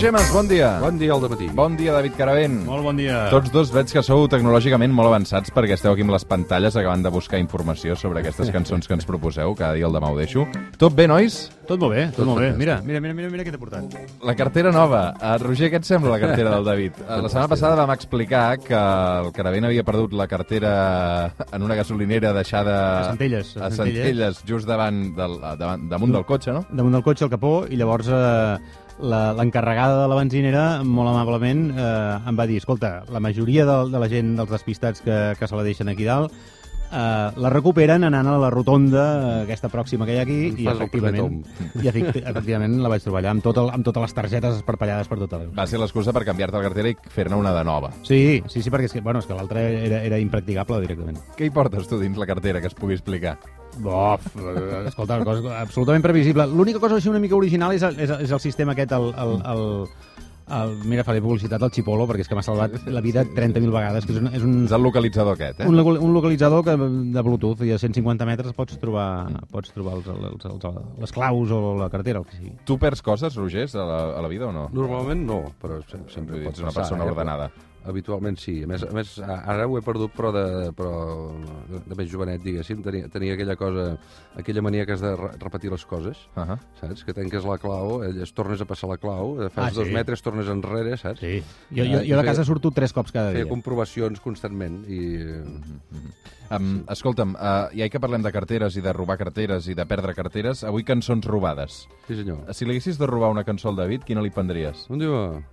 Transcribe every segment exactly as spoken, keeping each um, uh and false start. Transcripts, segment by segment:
Roger Mas, bon dia. Bon dia al dematí. Bon dia, David Caravent. Molt bon dia. Tots dos veig que sou tecnològicament molt avançats perquè esteu aquí amb les pantalles acabant de buscar informació sobre aquestes cançons que ens proposeu. Cada dia el demà ho deixo. Tot bé, nois? Tot molt bé, tot, tot molt bé. Mira, mira, mira, mira, mira què t'he portat. La cartera nova. Uh, Roger, què et sembla la cartera del David? Uh, la setmana passada vam explicar que el Caravent havia perdut la cartera en una gasolinera deixada A Centelles. a Centelles, just davant del, davant, damunt del cotxe, no? Damunt del cotxe, al capó, i llavors eh, l'encarregada de la benzinera, molt amablement, eh, em va dir, escolta, la majoria de, de la gent, dels despistats que, que se la deixen aquí dalt, Uh, la recuperen anant a la rotonda aquesta pròxima que hi ha aquí i efectivament, i efectivament la vaig trobar allà amb, tot el, amb totes les targetes esparpallades per tot arreu. Va ser l'excusa per canviar-te la cartera i fer-ne una de nova. Sí, sí, sí, perquè és que, bueno, és que l'altra era, era impracticable directament. Què hi portes tu dins la cartera que es pugui explicar? Bof, escolta, una cosa absolutament previsible. L'única cosa així una mica original és el, és el, és el sistema aquest, el... el, el El, mira, faré publicitat al Xipolo, perquè és que m'ha salvat la vida trenta mil vegades. Que és, un, és, un, és el localitzador aquest, eh? Un, un localitzador que, de Bluetooth, i a cent cinquanta metres pots trobar, pots trobar els, els, els, els, les claus o la cartera, el que sigui. Tu perds coses, Roger, a la, a la vida o no? Normalment no, però sempre pots ser una persona passar, ordenada. Eh? Habitualment sí. A més, a més, ara ho he perdut, però de, però de, de més jovenet, diguéssim. Tenia, tenia aquella cosa, aquella mania que has de re repetir les coses, uh -huh. saps? Que tanques la clau, es tornes a passar la clau, fas ah, dos sí. metres, tornes enrere, saps? Sí. Jo, jo, jo de casa surto tres cops cada dia. Feia comprovacions constantment i... Uh -huh. um, escolta'm, uh, ja que parlem de carteres i de robar carteres i de perdre carteres, avui cançons robades. Sí, senyor. Si li haguessis de robar una cançó al David, quina li prendries? On diu...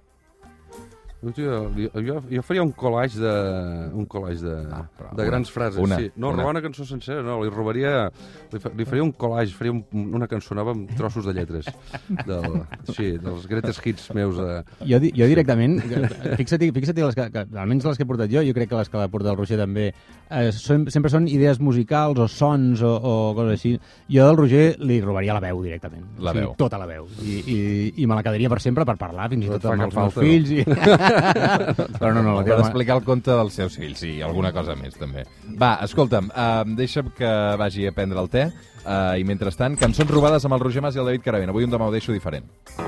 Jo, jo, jo faria un collage de, un collage de, ah, de grans frases. Una, sí. No, una. robar una cançó sencera, no, li robaria... Li, fa, li faria un collage, faria un, una cançó nova amb trossos de lletres. Del, sí, dels greatest hits meus. De... Jo, jo directament, fixa't, fixa't les que, que, almenys les que he portat jo, jo crec que les que l'ha portat el Roger també, eh, són, sempre són idees musicals o sons o, o coses així. Jo del Roger li robaria la veu directament. La o sigui, veu. Tota la veu. I, i, I me la quedaria per sempre per parlar, fins i tot no amb els meus falta, fills. No? I... Però no, no, la per explicar el conte dels seus fills i alguna cosa més també. Va, escolta'm, uh, deixa'm que vagi a prendre el te uh, i mentrestant, cançons robades amb el Roger Mas i el David Caravent. Avui un demà ho deixo diferent.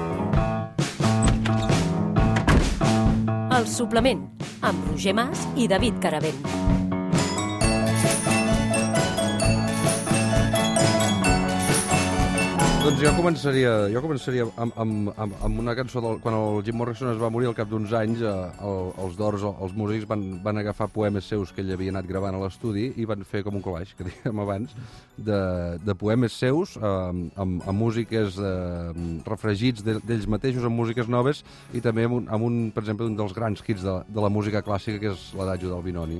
El suplement amb Roger Mas i David Caravent. Doncs jo començaria, jo començaria amb, amb, amb, amb una cançó del, quan el Jim Morrison es va morir al cap d'uns anys, eh, el, els Doors, els músics van, van agafar poemes seus que ell havia anat gravant a l'estudi i van fer com un collage, que dèiem abans, de, de poemes seus eh, amb, amb músiques eh, refregits d'ells mateixos, amb músiques noves i també amb un, amb un per exemple, un dels grans hits de, de la música clàssica que és l'Adagio del Binoni.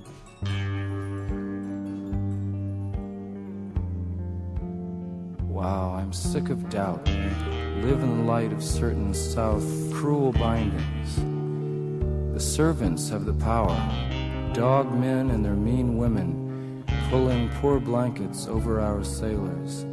Wow, I'm sick of doubt. Live in the light of certain south cruel bindings. The servants have the power. Dog men and their mean women pulling poor blankets over our sailors.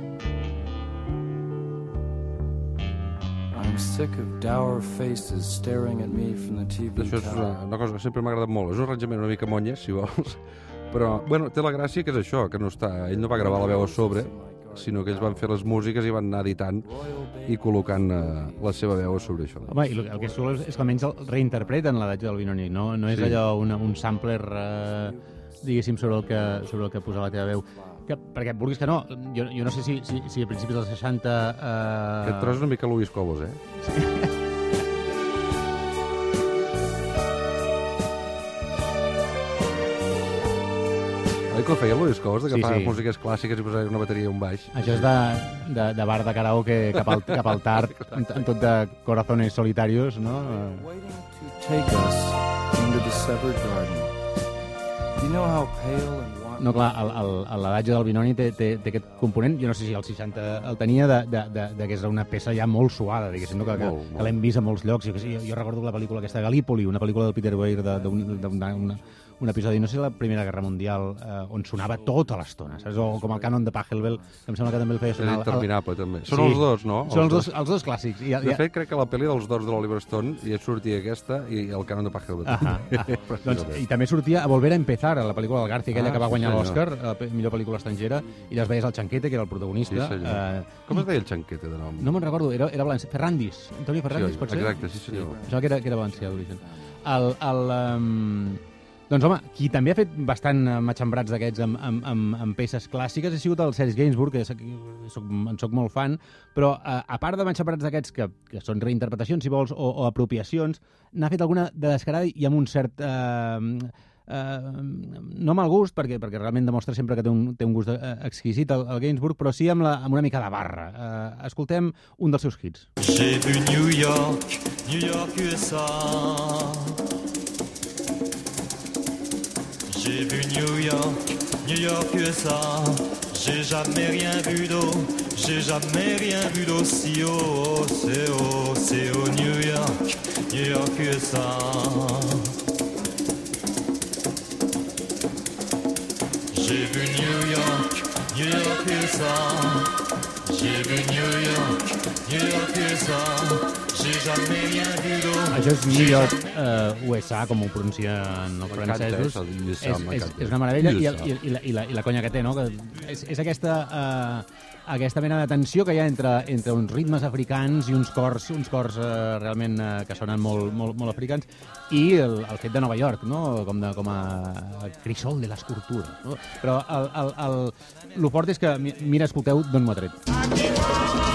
I'm sick of dour faces staring at me from the T V Això és una, una cosa que sempre m'ha agradat molt. És un arranjament una mica monyes, si vols. Però, bueno, té la gràcia que és això, que no està, ell no va gravar la veu a sobre, sinó que ells van fer les músiques i van anar editant i col·locant uh, la seva veu sobre això. Home, i el, el que és xulo és, és que almenys el reinterpreten l'Adagio del Binoni, no, no és sí. allò una, un sampler, uh, diguéssim, sobre el, que, sobre el que posa la teva veu. Que, perquè, vulguis que no, jo, jo no sé si, si, si a principis dels seixanta... Uh... Aquest tros és una mica Luis Cobos, eh? Sí. Oi que ho feia Luis Cobos, de que sí, fa sí. músiques clàssiques i posar una bateria i un baix? Això és de, de, de bar de karaoke cap al, cap al tard, en, en tot de corazones solitarios, no? Waiting to take us into the severed garden. You know how pale and No, clar, l'Adagio del Binoni té, té, té aquest component, jo no sé si als seixanta el tenia, de, de, de, de que és una peça ja molt suada, diguéssim, no? que, que, que l'hem vist a molts llocs. Jo, jo, jo recordo la pel·lícula aquesta Gallipoli, una pel·lícula del Peter Weir, d'una un episodi, no sé, la Primera Guerra Mundial, eh, on sonava tota l'estona, saps? O com el cànon de Pachelbel, que em sembla que també el feia És sonar... interminable, també. Són Sí. els dos, no? Són els dos, els dos clàssics. I, De fet, crec que la pel·li dels dors de l'Oliver Stone ja sortia aquesta i el cànon de Pachelbel. Ah, ah. Doncs, I també sortia a Volver a Empezar, a la pel·lícula del Garci, aquella Ah, que va sí, guanyar senyor. l'Oscar, la pe- millor pel·lícula estrangera, i les veies al Chanquete, que era el protagonista. Sí, senyor. Eh, Com es deia el Chanquete, de nom? no me'n recordo, era, era valencià. Ferrandis, Antonio Ferrandis, Sí, pot ser? exacte, sí, senyor. Això que era, que era valencià d'origen. El, el, um... Doncs, home, qui també ha fet bastant eh, matxembrats d'aquests amb, amb, amb, amb peces clàssiques ha sigut el Serge Gainsbourg, que soc, soc, en soc molt fan, però eh, a part de matxembrats d'aquests, que, que són reinterpretacions, si vols, o, o apropiacions, n'ha fet alguna de descarada i amb un cert... Eh, eh, no mal gust, perquè, perquè realment demostra sempre que té un, té un gust eh, exquisit, el, el Gainsbourg, però sí amb, la, amb una mica de barra. Eh, escoltem un dels seus hits. J'ai vu New York, New York U S A. J'ai vu New York, New York U S A. J'ai jamais rien vu d'eau, j'ai jamais rien vu d'aussi haut. C'est haut, c'est haut, New York, New York U S A. J'ai vu New York, New York U S A. J'ai vu New York, New York U S A. J'ai jamais rien vu d'eau. Això és New York uh, U S A, com ho pronuncien els francesos. això de U S A, És, és, m'encanta. és una meravella. I, U S A. el, i, i, la, i, la, I la conya que té, no? Que és, és aquesta, uh, aquesta mena de tensió que hi ha entre, entre uns ritmes africans i uns cors, uns cors uh, realment uh, que sonen molt, molt, molt africans, i el, el fet de Nova York, no? Com, de, com a crisol de les cultures. No? Però el, el, el, el fort és que, mira, escolteu d'on m'ho ha tret.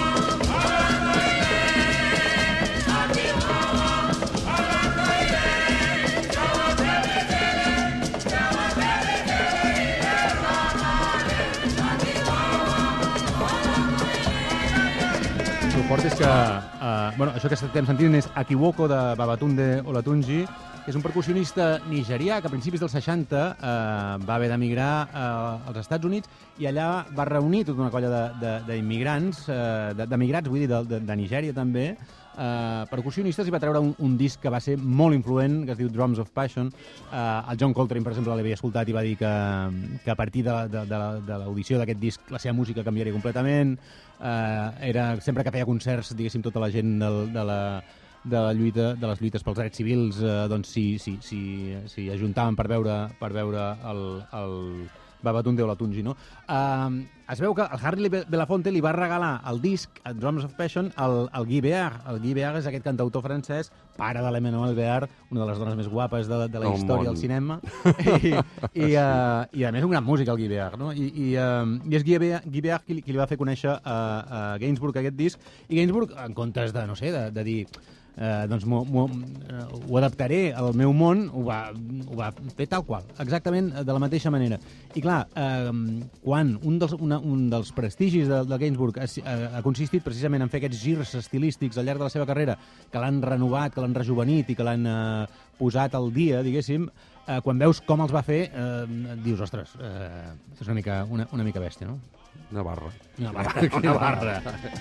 El fort és que, eh, bueno, això que estem sentint és Akiwoko de Babatunde Olatunji, que és un percussionista nigerià que a principis dels seixanta eh, va haver d'emigrar eh, als Estats Units i allà va reunir tota una colla d'immigrants, eh, d'emigrats, vull dir, de, de, de Nigèria també, eh, percussionistes, i va treure un, un disc que va ser molt influent, que es diu Drums of Passion. Eh, el John Coltrane, per exemple, l'havia escoltat i va dir que, que a partir de, de, de, de l'audició d'aquest disc la seva música canviaria completament. Eh, era, sempre que feia concerts, diguéssim, tota la gent del, de la de la lluita, de les lluites pels drets civils, eh, doncs s'hi si, si, si ajuntaven per veure, per veure el, el Babatunde Olatunji, no? Eh, es veu que el Harry Belafonte li va regalar el disc, el Drums of Passion, al, al Guy Béard. El Guy Béard és aquest cantautor francès, pare de l'Emmanuel Béard, una de les dones més guapes de, de la Del història món. del cinema, i, i, uh, i a més un gran músic, el Guy Béard, no? I, i, uh, i és Guy Béard, Guy Béard qui, li- qui li va fer conèixer a, a Gainsbourg aquest disc, i Gainsbourg, en comptes de, no sé, de, de dir eh, doncs m'ho- m'ho- eh, ho adaptaré al meu món, ho va, ho va fer tal qual, exactament de la mateixa manera. I clar, eh, quan un dels, una, un dels prestigis de, de Gainsbourg ha, ha consistit precisament en fer aquests girs estilístics al llarg de la seva carrera, que l'han renovat, que l'han rejuvenit i que l'han eh, posat al dia, diguéssim, eh, quan veus com els va fer, eh, dius, ostres, eh, és una mica, una, una mica bèstia, no? Una barra. Una barra, una barra.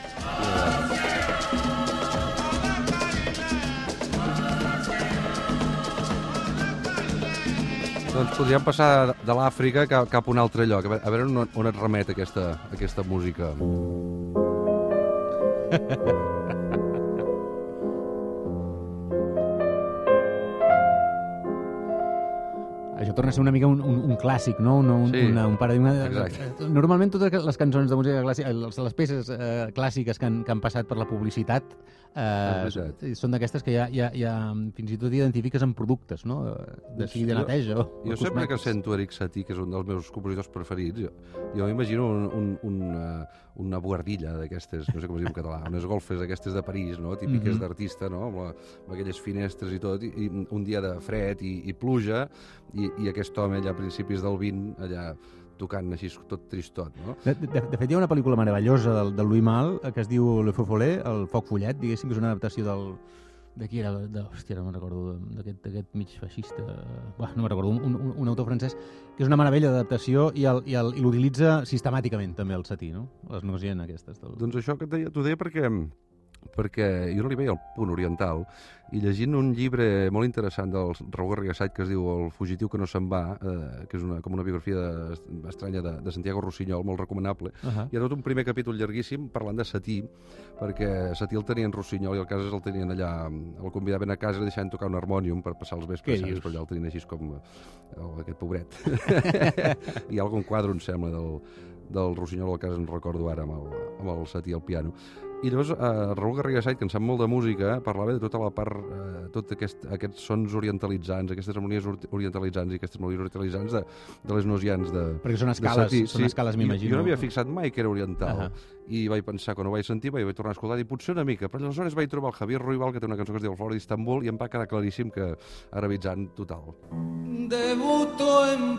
Doncs podríem passar de l'Àfrica cap, cap a un altre lloc. A veure, a veure on, on et remet aquesta, aquesta música. Això torna a ser una mica un, un, un clàssic, no? Un, un, Sí, una, un paradigma... exacte. Normalment totes les cançons de música clàssica, les, les peces eh, clàssiques que han, que han passat per la publicitat eh, És veritat. són d'aquestes que ja, ja, ja fins i tot identifiques en productes, no? De sigui de Jo- neteja o Jo sempre que cosmètics. sento Eric Satie, que és un dels meus compositors preferits, jo, jo m'imagino un, un, un, uh, una buhardilla d'aquestes, no sé com es diu en català, unes golfes aquestes de París, no? Típiques Mhm. d'artista, no? Amb, la, amb aquelles finestres i tot, i, i un dia de fred i, i pluja, i, i aquest home allà a principis del vint, allà tocant així tot tristot, no? De, de, de fet, hi ha una pel·lícula meravellosa del, del Louis Malle eh, que es diu Le Feu Follet, el foc follet, diguéssim, que és una adaptació del... De qui era? De, hòstia, no me'n recordo, d'aquest d'aquest mig feixista... Buah, no me'n recordo, un, un, un autor francès que és una meravella d'adaptació i el- i el- i l'utilitza sistemàticament, també, el Satie, no? Les Nosien aquestes. Del... Doncs això que et deia, t'ho deia perquè perquè jo no li veia el punt oriental, i llegint un llibre molt interessant del Raúl Garriga Saiz que es diu El fugitiu que no se'n va, eh, que és una, com una biografia de, estranya de, de Santiago Rossinyol, molt recomanable, Uh -huh. hi ha tot un primer capítol llarguíssim parlant de Satí, perquè Satí el tenien Rossinyol i el Casas el tenien allà, el convidaven a casa i deixaven tocar un harmònium per passar els vespres, Què dius? però allà el tenien així com oh, aquest pobret. Hi ha algun quadre, em sembla, del, del Rossinyol al Casas, no recordo ara, amb el, amb el Satí al piano. I llavors, eh, Raúl Garriga Saiz, que en sap molt de música, parlava de tota la part, eh, tot aquest, aquests sons orientalitzants, aquestes harmonies orientalitzants i aquestes melodies orientalitzants de, de les nosians de Perquè són de escales, Satí. són escales, m'imagino. Jo, jo no havia fixat mai que era oriental. Uh -huh. I vaig pensar, quan ho vaig sentir, vaig tornar a escoltar, i potser una mica, però aleshores vaig trobar el Javier Ruibal, que té una cançó que es diu El Flor d'Istanbul, i em va quedar claríssim que arabitzant total. Debuto en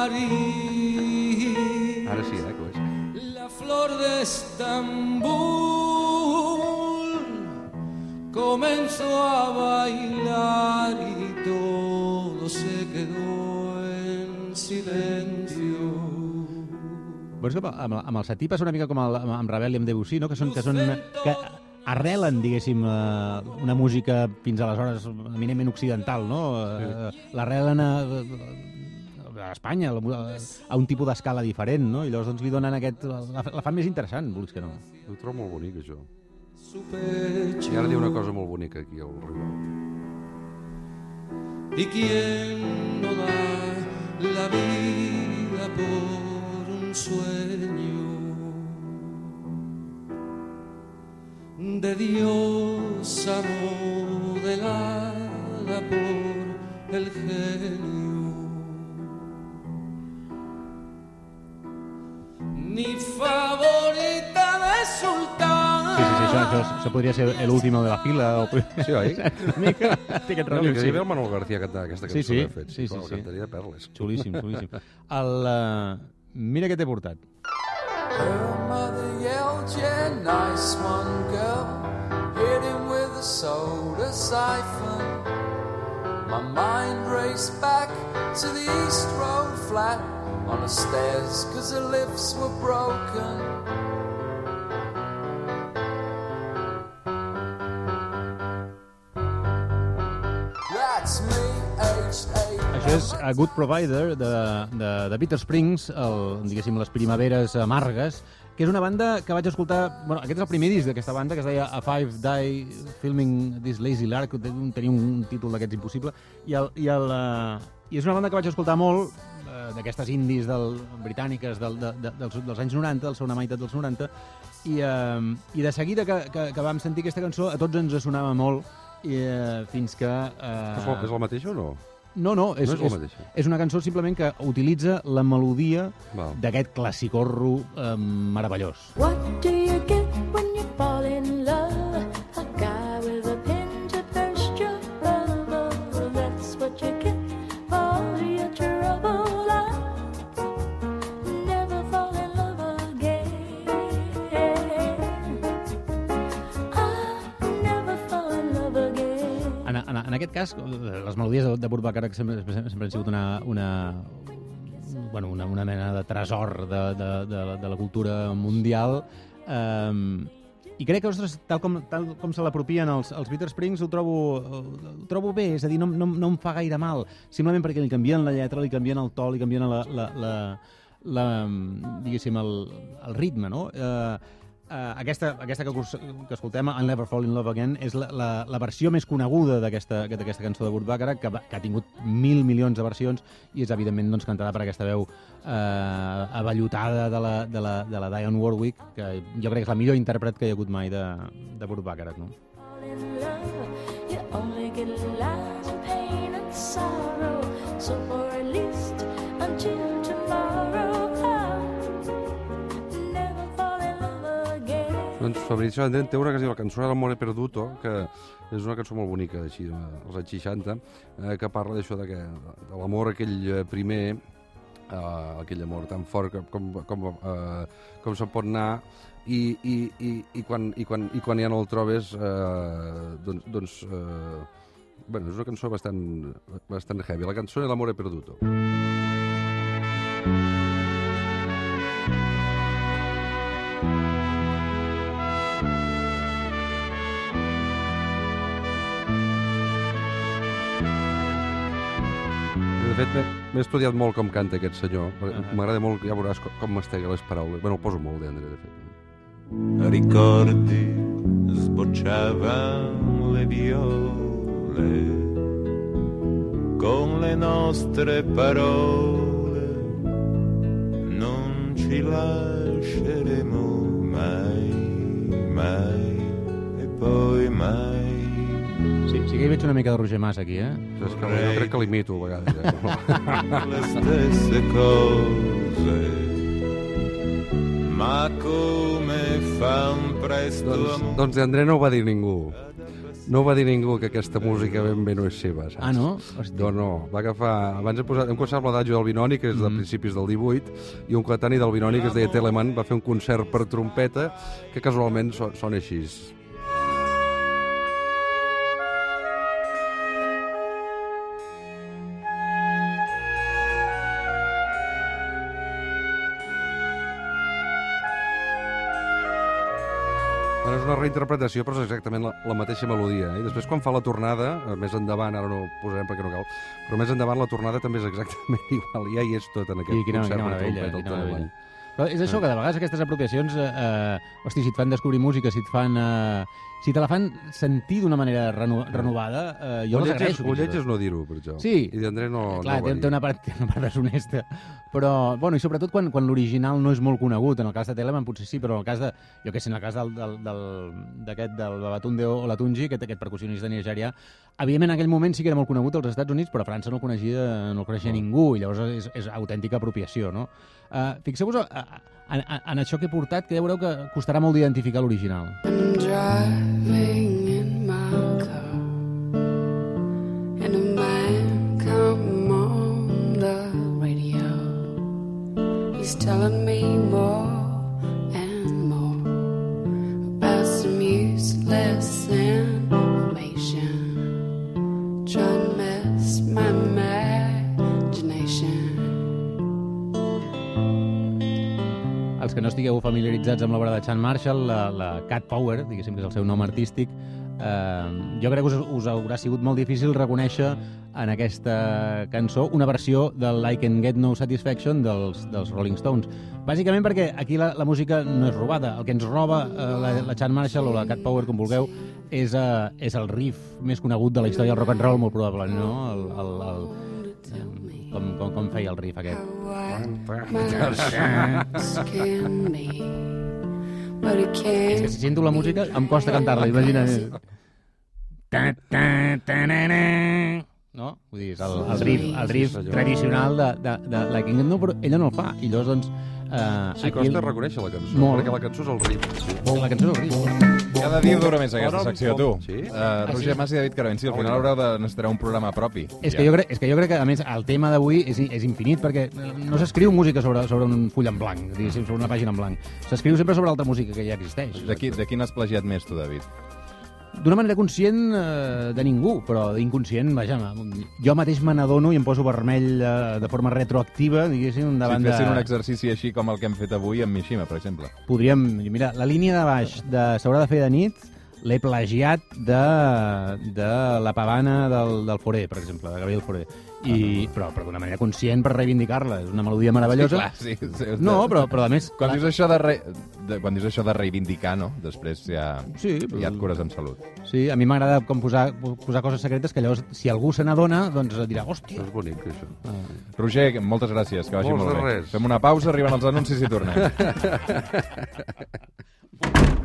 París. Ara sí, eh, que ho és. La flor de Estambul comenzó a bailar y todo se quedó en silencio. Veus que amb, amb el Satí passa una mica com el, amb Ravel i amb Debussy, no? que són, que són que arrelen, diguéssim, una, una música fins aleshores eminentment occidental, no? Sí. L'arrelen a, a Espanya, a un tipus d'escala diferent, no? I llavors doncs, li donen aquest... La, la fan més interessant, vulguis que no. Ho trobo molt bonic, això. I ara diu una cosa molt bonica aquí, el Ruibal. ¿Y quién no da la vida por un sueño de diosa modelada por el genio? Ni favorita de sultán. Sí, sí, sí, això, això, això podria ser l'último de la fila. O... Sí, oi? Una mica. Té aquest No, rotllo, que sí. hi havia el Manuel García cantant aquesta cançó Sí, sí, que ha fet. sí, sí, Però sí. cantaria de perles. Xulíssim, xulíssim. El, uh, mira què t'he portat. Her mother yelled, yeah, nice one, girl. Hit him with a soda siphon. My mind raced back to the East Road flat on the stairs, cause the lifts were broken. That's me, aged eight. Això és A Good Provider de, de, de Peter Springs, el, diguéssim, les primaveres amargues, que és una banda que vaig escoltar... Bueno, aquest és el primer disc d'aquesta banda, que es deia A Five Die Filming This Lazy Lark, que tenia un títol d'aquests impossible, i, el, i, el, uh, i és una banda que vaig escoltar molt, uh, d'aquestes indies del, britàniques del, de, de, dels, dels anys noranta, del segona meitat dels noranta, i, uh, i de seguida que, que, que vam sentir aquesta cançó, a tots ens sonava molt, i, uh, fins que... Uh, És, el, és el mateix o no? No, no, és, No és la és, mateixa. és una cançó simplement que utilitza la melodia Val. d'aquest classicorro eh, meravellós. What do you get when you fall in love? A guy with a pin to burst your bubble. That's what you get for all your trouble. I never fall in love again. I never fall in love again. En, en, en aquest cas, les melodies de, de Burt Bacharach sempre, sempre han sigut una, una, bueno, una, una mena de tresor de, de, de, de la cultura mundial. Um, I crec que, ostres, tal com, tal com se l'apropien els, els Bitter Springs, ho trobo, ho trobo bé, és a dir, no, no, no em fa gaire mal, simplement perquè li canvien la lletra, li canvien el to, li canvien la, la, la, la, diguéssim, el, el ritme, no? Uh, Uh, aquesta, aquesta que, que escoltem, I'll Never Fall in Love Again, és la, la, la versió més coneguda d'aquesta cançó de Burt Bacharach, que, que ha tingut mil milions de versions i és evidentment doncs, cantada per aquesta veu uh, avellotada de la, de, la, de la Dionne Warwick, que jo crec que és la millor intèrpret que hi ha hagut mai de, de Burt Bacharach, no? Fall in love, you only get lies and pain and sorrow. So for at least until tomorrow, I'll never fall in love again. Doncs Fabrizio Andrén té una que es diu La cançó d'Amore Perduto, que és una cançó molt bonica, així, dels anys seixanta, eh, que parla d'això, de, que, de l'amor aquell primer, eh, aquell amor tan fort com, com, com, eh, com se'n pot anar, i, i, i, i, quan, i, quan, i quan ja no el trobes, eh, doncs... doncs eh, bueno, és una cançó bastant, bastant heavy. La cançó de l'Amore Perduto. fet, m'he estudiat molt com canta aquest senyor. M'agrada molt, ja veuràs com mastega les paraules. Bueno, el poso molt, Andrea, de fet. Ricordi sbocciavano le viole con le nostre parole non ci lasceremo mai, mai e poi mai. Sí, sí que hi veig una mica de Roger Mas aquí, eh? És que jo crec que l'imito a vegades. Eh? Le stesse cose, ma come fa un presto doncs, amore. doncs André no ho va dir ningú. No ho va dir ningú que aquesta música ben bé no és seva, saps? Ah, no? No, no. Va agafar... Abans hem, posat, hem començat amb l'adagio del Binoni, que és de principis del divuit, i un coetani del Binoni, que es deia Telemann, va fer un concert per trompeta, que casualment so, sona així. Bueno, és una reinterpretació, però és exactament la, la mateixa melodia. Eh? I després, quan fa la tornada, eh, més endavant, ara no ho posarem perquè no cal, però més endavant la tornada també és exactament igual. Ja hi és tot en aquest Sí, quina, concert quina per meravella, trompeta, el quina meravella. Telemann. Però és això, que de vegades aquestes apropiacions, eh, hosti, si et fan descobrir música, si et fan... Eh, si te la fan sentir d'una manera reno, renovada, eh, jo Ho les lletges, agraeixo. ho fins i lletges tot. no dir-ho, per això. Sí. I d'André no, Clar, no ho va té, té, dir. una part, té una part deshonesta. Però, bueno, i sobretot quan, quan l'original no és molt conegut. En el cas de Telemann potser sí, però en el cas de... Jo què sé, en el cas del, del, del, d'aquest, del Babatunde Olatunji, aquest, aquest percussionista nigerià, evidentment en aquell moment sí que era molt conegut als Estats Units, però a França no el coneixia, no el coneixia no. ningú, i llavors és, és autèntica apropiació, no? Uh, fixeu-vos uh, en, en això que he portat, que ja veureu que costarà molt d'identificar l'original. I'm driving in my car, and a man come on the radio. He's telling me more and more about some useless information, trying to mess my imagination. Els que no estigueu familiaritzats amb l'obra de Chan Marshall, la, la Cat Power, diguéssim que és el seu nom artístic, eh, jo crec que us, us haurà sigut molt difícil reconèixer en aquesta cançó una versió del I Can Get No Satisfaction dels, dels Rolling Stones. Bàsicament perquè aquí la, la música no és robada. El que ens roba eh, la, la Chan Marshall o la Cat Power, com vulgueu, és, eh, és el riff més conegut de la història del rock and roll, molt probablement, no? El, el, el, com, com, com feia el riff aquest. És que si sento la música em costa cantar-la, imagina't. No? Vull dir, és el, el riff, el riff tradicional de, de, de la King no, però ella no el fa. I llavors, doncs... Eh, Sí, costa reconèixer la cançó, Molt. perquè la cançó és el riff. Sí. La cançó és el riff. Cada dia dura més aquesta secció, tu. Sí? Uh, Roger Mas i David Caravent, sí, al final haureu de necessitar un programa propi. És que, jo crec, és que jo crec que, a més, el tema d'avui és, és infinit, perquè no s'escriu música sobre, sobre un full en blanc, diguéssim, sobre una pàgina en blanc. S'escriu sempre sobre altra música que ja existeix. De, qui, de quin has plagiat més, tu, David? D'una manera conscient eh, de ningú, però d'inconscient, vaja, jo mateix me n'adono i em poso vermell eh, de forma retroactiva, diguéssim, davant si de... fessin un exercici així com el que hem fet avui amb Mishima, per exemple. Podríem... Mira, la línia de baix de S'haurà de fer de nit l'he plagiat de, de La pavana del, del Foré, per exemple, de Gabriel Foré. I, però però d'una manera conscient per reivindicar-la. És una melodia meravellosa. Sí, clar, sí, sí. No, però, però a més... Quan dius, això de, re... de, quan dius això de reivindicar, no? Després ja, Sí, però- ja et cures amb salut. Sí, a mi m'agrada com posar, posar coses secretes que llavors, si algú se n'adona, doncs dirà, hòstia... És bonic, això. Roger, moltes gràcies, que vagi Molts molt de bé. res. Fem una pausa, arriben els anuncis i tornem.